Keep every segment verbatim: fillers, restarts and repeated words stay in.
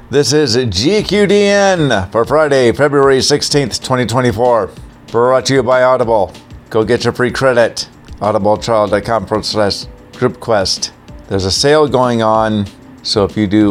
This is G Q D N for Friday, February sixteenth, twenty twenty-four. Brought to you by Audible. Go get your free credit. audibletrial.com forward slash groupquest. There's a sale going on, so if you do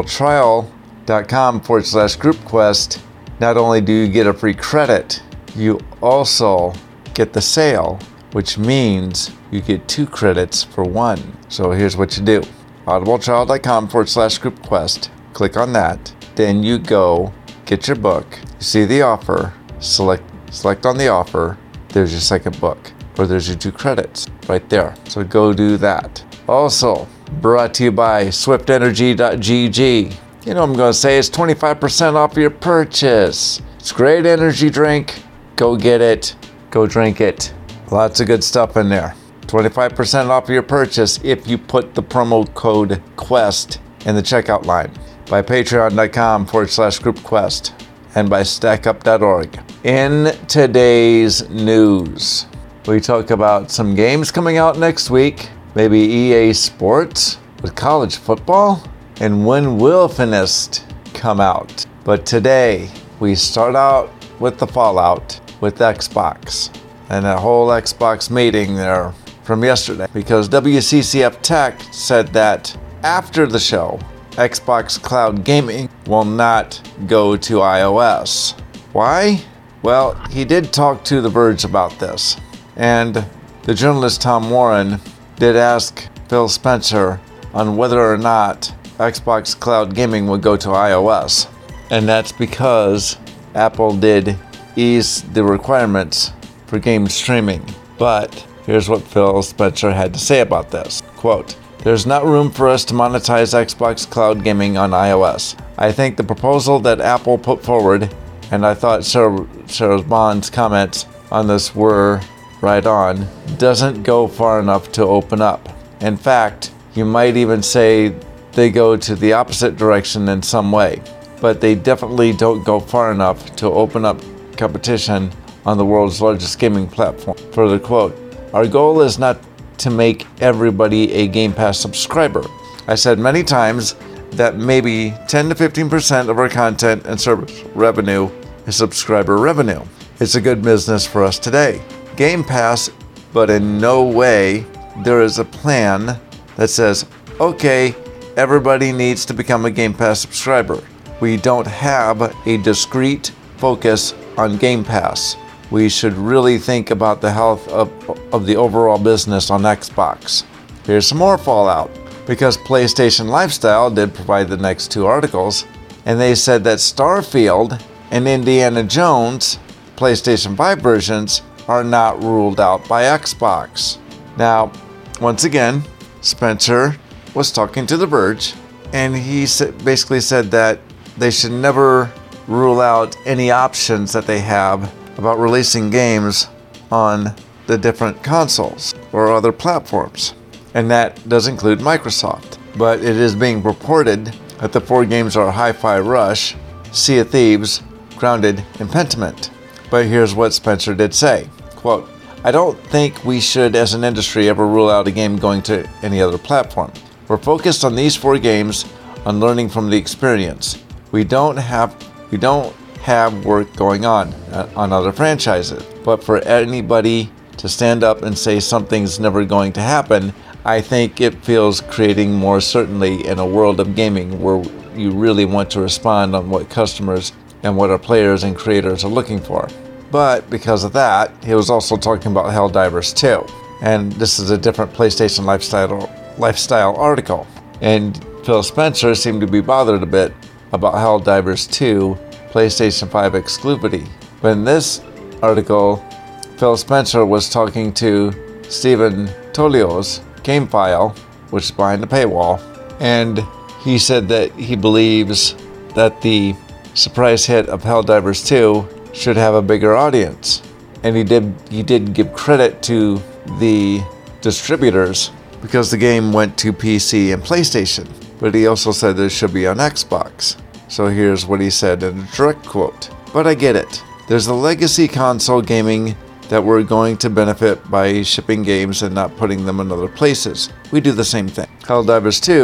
audibletrial.com forward slash groupquest, not only do you get a free credit, you also get the sale, which means you get two credits for one. So here's what you do. audibletrial.com forward slash groupquest. Click on that. Then you go get your book. You see the offer. Select select on the offer. There's your second book. Or there's your two credits right there. So go do that. Also, brought to you by swift energy dot g g. You know what I'm going to say, it's twenty-five percent off your purchase. It's a great energy drink. Go get it. Go drink it. Lots of good stuff in there. twenty-five percent off your purchase if you put the promo code QUEST in the checkout line. By patreon.com forward slash groupquest and by stackup dot org. In today's news, we talk about some games coming out next week, maybe E A Sports with college football, and when will Finished come out. But today, we start out with the fallout with Xbox and that whole Xbox meeting there from yesterday, because W C C F Tech said that after the show, Xbox Cloud Gaming will not go to iOS. Why? Well, he did talk to The Verge about this, and the journalist Tom Warren did ask Phil Spencer on whether or not Xbox Cloud Gaming would go to iOS, and that's because Apple did ease the requirements for game streaming. But here's what Phil Spencer had to say about this. Quote, "There's not room for us to monetize Xbox Cloud Gaming on iOS. I think the proposal that Apple put forward, and I thought Sarah, Sarah Bond's comments on this were right on, doesn't go far enough to open up. In fact, you might even say they go to the opposite direction in some way, but they definitely don't go far enough to open up competition on the world's largest gaming platform." Further quote, "Our goal is not to make everybody a Game Pass subscriber. I said many times that maybe ten to fifteen percent of our content and service revenue is subscriber revenue. It's a good business for us today. Game Pass, but in no way there is a plan that says, okay, everybody needs to become a Game Pass subscriber. We don't have a discrete focus on Game Pass. We should really think about the health of, of the overall business on Xbox." Here's some more fallout, because PlayStation Lifestyle did provide the next two articles, and they said that Starfield and Indiana Jones, PlayStation five versions, are not ruled out by Xbox. Now, once again, Spencer was talking to The Verge, and he basically said that they should never rule out any options that they have about releasing games on the different consoles or other platforms. And that does include Microsoft. But it is being reported that the four games are Hi-Fi Rush, Sea of Thieves, Grounded, and Pentiment. But here's what Spencer did say. Quote, "I don't think we should as an industry ever rule out a game going to any other platform. We're focused on these four games, on learning from the experience. We don't have we don't have work going on uh, on other franchises. But for anybody to stand up and say something's never going to happen, I think it feels creating more certainty in a world of gaming where you really want to respond on what customers and what our players and creators are looking for." But because of that, he was also talking about Helldivers two. And this is a different PlayStation Lifestyle lifestyle article. And Phil Spencer seemed to be bothered a bit about Helldivers two PlayStation five exclusivity. But in this article, Phil Spencer was talking to Stephen Tolios, GameFile, which is behind the paywall, and he said that he believes that the surprise hit of Helldivers two should have a bigger audience. And he did he did give credit to the distributors because the game went to P C and PlayStation. But he also said that it should be on Xbox. So here's what he said in a direct quote. "But I get it. There's the legacy console gaming that we're going to benefit by shipping games and not putting them in other places. We do the same thing. Helldivers two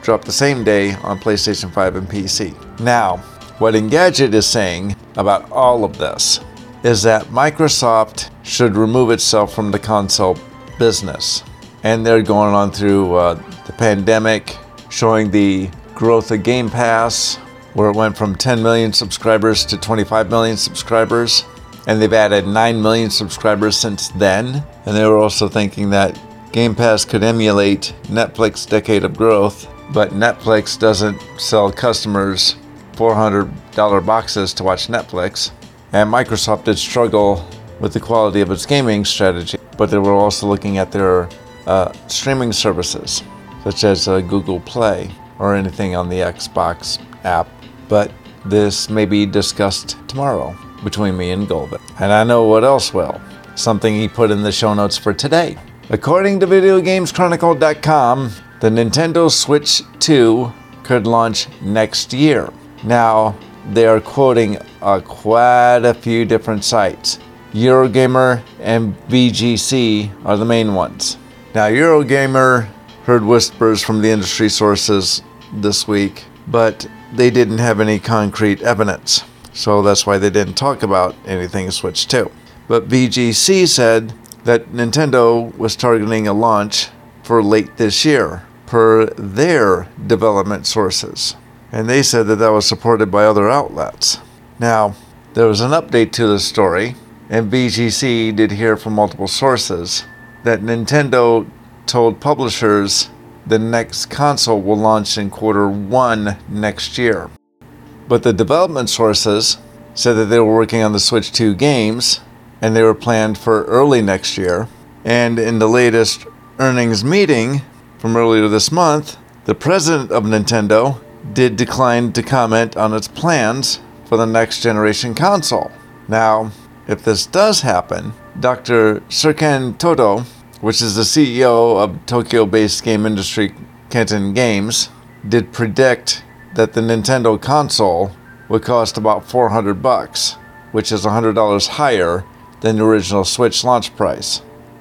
drop the same day on PlayStation five and P C. Now, what Engadget is saying about all of this is that Microsoft should remove itself from the console business. And they're going on through uh, the pandemic, showing the growth of Game Pass, where it went from ten million subscribers to twenty-five million subscribers. And they've added nine million subscribers since then. And they were also thinking that Game Pass could emulate Netflix's decade of growth, but Netflix doesn't sell customers four hundred dollars boxes to watch Netflix. And Microsoft did struggle with the quality of its gaming strategy, but they were also looking at their uh, streaming services, such as uh, Google Play or anything on the Xbox app. But this may be discussed tomorrow between me and Golbin. And I know what else will. Something he put in the show notes for today. According to Video Games Chronicle dot com, the Nintendo Switch two could launch next year. Now, they are quoting uh, quite a few different sites. Eurogamer and V G C are the main ones. Now, Eurogamer heard whispers from the industry sources this week, but they didn't have any concrete evidence. So that's why they didn't talk about anything Switch two. But V G C said that Nintendo was targeting a launch for late this year, per their development sources. And they said that that was supported by other outlets. Now, there was an update to the story, and V G C did hear from multiple sources that Nintendo told publishers the next console will launch in quarter one next year. But the development sources said that they were working on the Switch two games, and they were planned for early next year. And in the latest earnings meeting from earlier this month, the president of Nintendo did decline to comment on its plans for the next generation console. Now, if this does happen, Doctor Serkan Toto, which is the C E O of Tokyo-based game industry Kenton Games, did predict that the Nintendo console would cost about four hundred bucks, which is one hundred dollars higher than the original Switch launch price.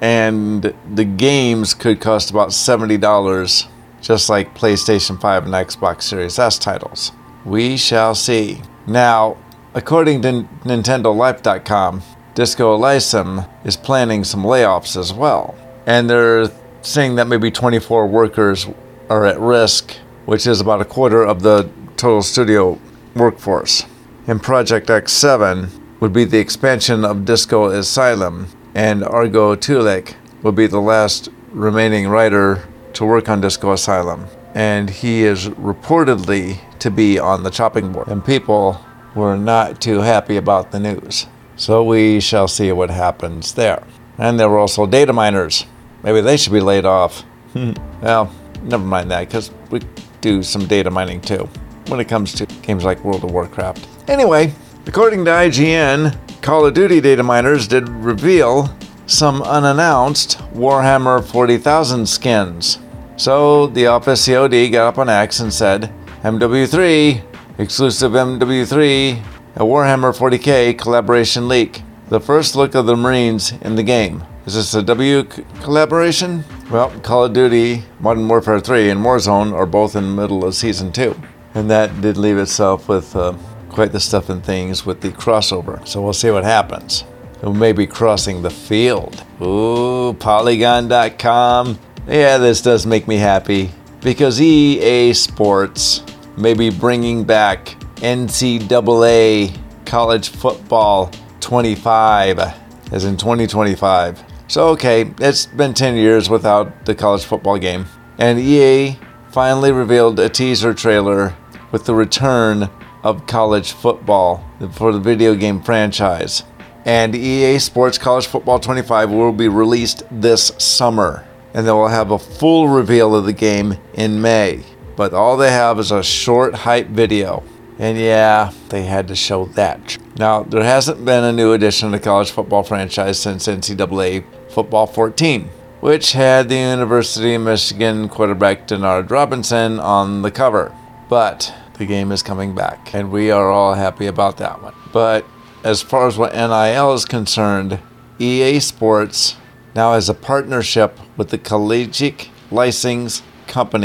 And the games could cost about seventy dollars, just like PlayStation five and Xbox Series S titles. We shall see. Now, according to Nintendo Life dot com, Disco Elysium is planning some layoffs as well. And they're saying that maybe twenty-four workers are at risk, which is about a quarter of the total studio workforce. And Project X seven would be the expansion of Disco Elysium, and Argo Tulik would be the last remaining writer to work on Disco Elysium. And he is reportedly to be on the chopping board. And people were not too happy about the news. So we shall see what happens there. And there were also data miners. Maybe they should be laid off. Well, never mind that, because we do some data mining too, when it comes to games like World of Warcraft. Anyway, according to I G N, Call of Duty data miners did reveal some unannounced Warhammer forty thousand skins. So the Office C O D got up on X and said, M W three, exclusive M W three, a Warhammer forty K collaboration leak. The first look of the Marines in the game. Is this a W collaboration? Well, Call of Duty, Modern Warfare three, and Warzone are both in the middle of Season two. And that did leave itself with uh, quite the stuff and things with the crossover. So we'll see what happens. We may be crossing the field. Ooh, Polygon dot com. Yeah, this does make me happy, because E A Sports may be bringing back N C double A College Football twenty-five, as in twenty twenty-five. So okay, it's been ten years without the college football game. And E A finally revealed a teaser trailer with the return of college football for the video game franchise. And E A Sports College Football twenty-five will be released this summer. And they will have a full reveal of the game in May. But all they have is a short hype video. And yeah, they had to show that. Now, there hasn't been a new addition to the college football franchise since N C double A Football fourteen, which had the University of Michigan quarterback Denard Robinson on the cover. But the game is coming back, and we are all happy about that one. But as far as what N I L is concerned, E A Sports now has a partnership with the Collegiate Licensing Company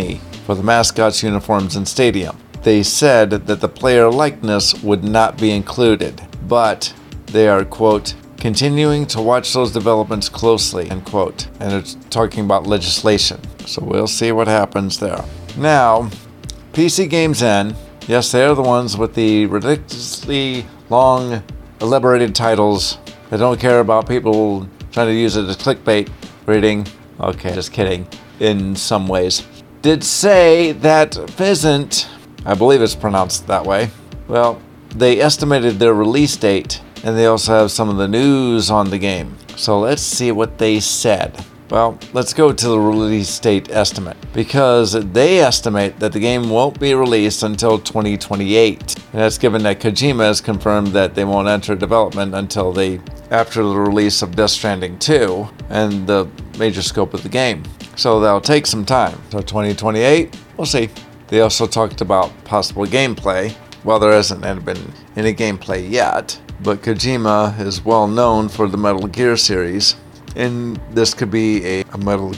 for the mascots' uniforms and stadium. They said that the player likeness would not be included, but they are, quote, continuing to watch those developments closely, end quote. And it's talking about legislation. So we'll see what happens there. Now, P C Games N, yes, they're the ones with the ridiculously long, elaborated titles. They don't care about people trying to use it as clickbait reading. Okay, just kidding, in some ways. Did say that Physant, I believe it's pronounced that way, well, they estimated their release date, and they also have some of the news on the game. So let's see what they said. Well, let's go to the release date estimate, because they estimate that the game won't be released until twenty twenty-eight. And that's given that Kojima has confirmed that they won't enter development until they, after the release of Death Stranding two and the major scope of the game. So that'll take some time. So twenty twenty-eight, we'll see. They also talked about possible gameplay. Well, there hasn't been any gameplay yet, but Kojima is well known for the Metal Gear series, and this could be a, a Metal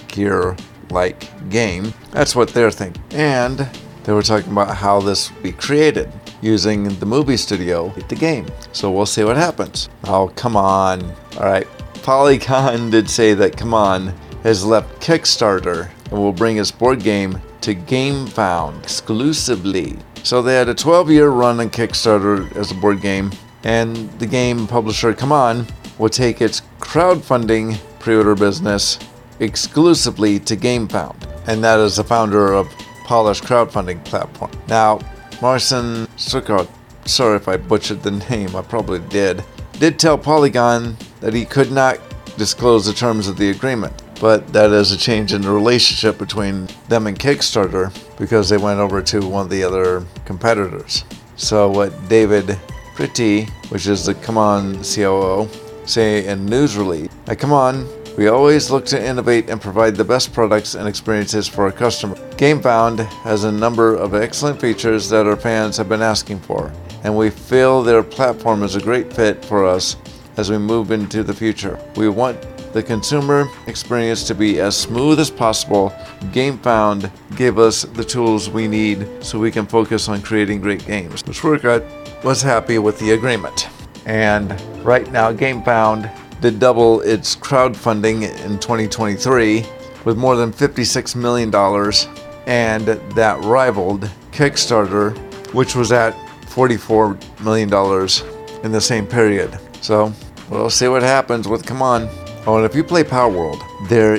Gear-like game. That's what they're thinking. And they were talking about how this would be created using the movie studio at the game. So we'll see what happens. Oh, come on. All right. Polygon did say that CMON has left Kickstarter and will bring its board game to GameFound exclusively. So they had a twelve-year run on Kickstarter as a board game, and the game publisher CMON will take its crowdfunding pre-order business exclusively to GameFound, and that is the founder of Polish crowdfunding platform. Now, Marcin Sukot, sorry if I butchered the name, I probably did, did tell Polygon that he could not disclose the terms of the agreement. But that is a change in the relationship between them and Kickstarter, because they went over to one of the other competitors. So what David Pretty, which is the CMON C O O, say in a news release, at CMON, we always look to innovate and provide the best products and experiences for our customers. GameFound has a number of excellent features that our fans have been asking for, and we feel their platform is a great fit for us as we move into the future. We want the consumer experience to be as smooth as possible. GameFound gave us the tools we need so we can focus on creating great games. Swerkat was happy with the agreement. And right now, GameFound did double its crowdfunding in twenty twenty-three with more than fifty-six million dollars, and that rivaled Kickstarter, which was at forty-four million dollars in the same period. So we'll see what happens with CMON. Oh, and if you play Power World, there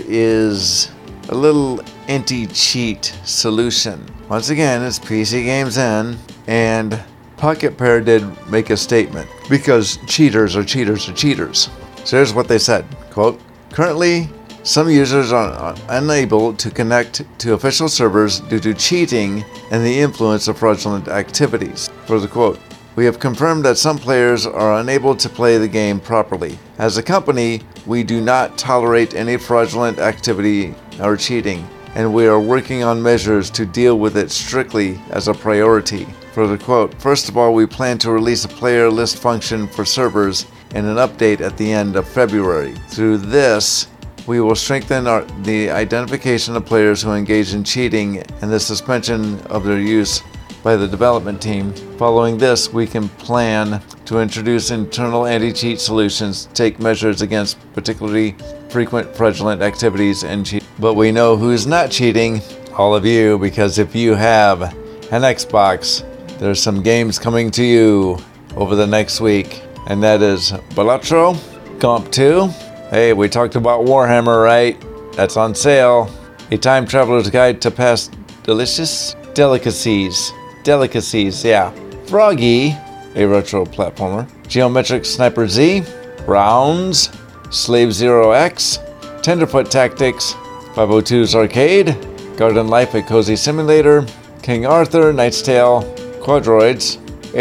is a little anti-cheat solution. Once again, it's P C Games N, and Pocket Pair did make a statement, because cheaters are cheaters are cheaters. So here's what they said, quote, currently, some users are unable to connect to official servers due to cheating and the influence of fraudulent activities. For the quote, we have confirmed that some players are unable to play the game properly. As a company, we do not tolerate any fraudulent activity or cheating, and we are working on measures to deal with it strictly as a priority. For the quote, first of all, we plan to release a player list function for servers and an update at the end of February. Through this, we will strengthen our, the identification of players who engage in cheating and the suspension of their use by the development team. Following this, we can plan to introduce internal anti-cheat solutions, take measures against particularly frequent fraudulent activities and cheat. But we know who's not cheating, all of you, because if you have an Xbox, there's some games coming to you over the next week, and that is Balatro, Comp two. Hey, we talked about Warhammer, right? That's on sale. A Time Traveler's Guide to Past Delicious Delicacies. Delicacies, yeah. Froggy, a retro platformer. Geometric Sniper Z. Rounds. Slave Zero X. Tenderfoot Tactics. five oh two's Arcade. Garden Life, a cozy simulator. King Arthur, Knight's Tale. Quadroids.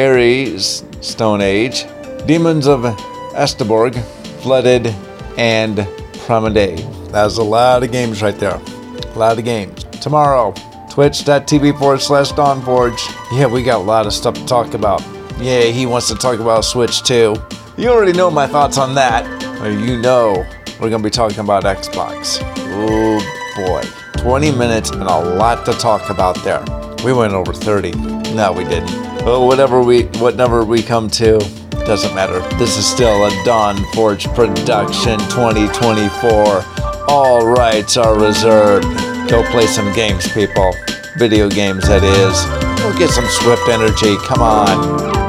Ares, Stone Age. Demons of Astaborg. Flooded. And Promenade. That's a lot of games right there. A lot of games. Tomorrow, twitch.tv forward slash Dawnforge. Yeah, we got a lot of stuff to talk about. Yeah, he wants to talk about Switch too. You already know my thoughts on that. Or you know we're going to be talking about Xbox. Oh boy. twenty minutes and a lot to talk about there. We went over thirty. No, we didn't. But whatever we, whatever we come to, doesn't matter. This is still a Dawn Forge production twenty twenty-four. All rights are reserved. Go play some games, people. Video games, that is. Go get some Swift energy. Come on.